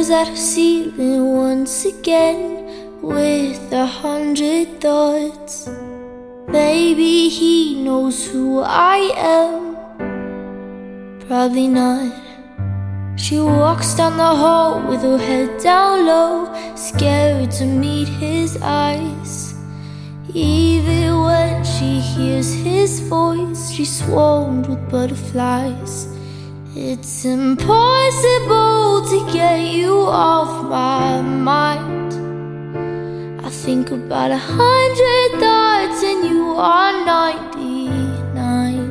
stares at her ceiling once again with 100 thoughts. Maybe he knows who I am, probably not. She walks down the hall with her head down low, scared to meet his eyes. Even when she hears his voice, she's swarmed with butterflies. It's impossible to get you off my mind. I think about 100 thoughts and you are 99.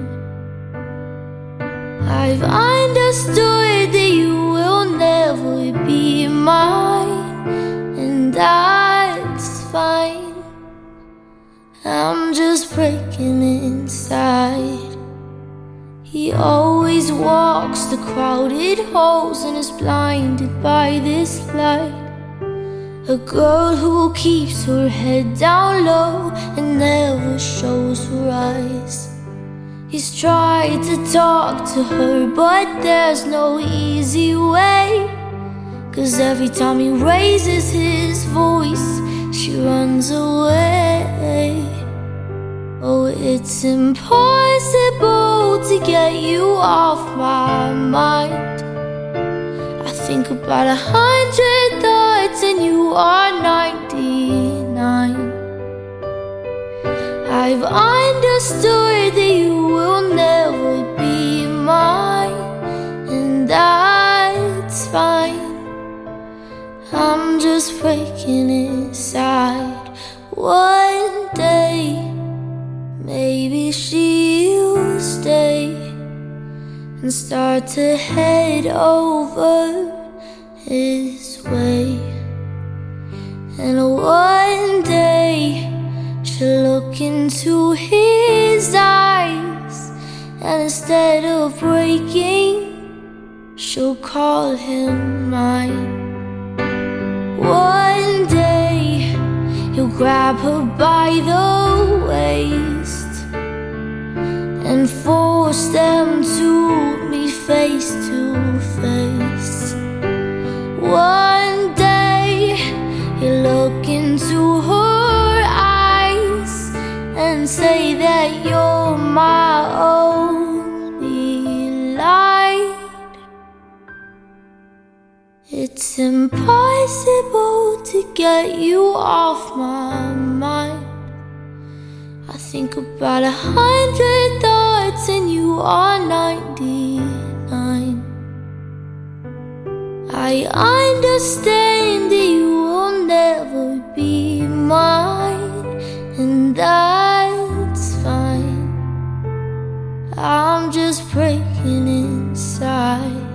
I've understood that you will never be mine, and that's fine. I'm just breaking inside. He always walks the crowded halls and is blinded by this light. A girl who keeps her head down low and never shows her eyes. He's tried to talk to her, but there's no easy way. 'Cause every time he raises his voice, she runs away. Oh, it's impossible to get you off my mind. I think about 100 thoughts and you are 99. I've understood that you will never be mine, and that's fine. I'm just breaking inside. One day maybe she'll stay and start to head over his way. And one day she'll look into his eyes, and instead of breaking, she'll call him mine. One day he'll grab her by the waist and force them to meet face to face. One day he'll look into her eyes and say that you're my only light. It's impossible to get you off my mind. I think about 100 thoughts and you are 99. I understand that you will never be mine, and that's fine. I'm just breaking inside.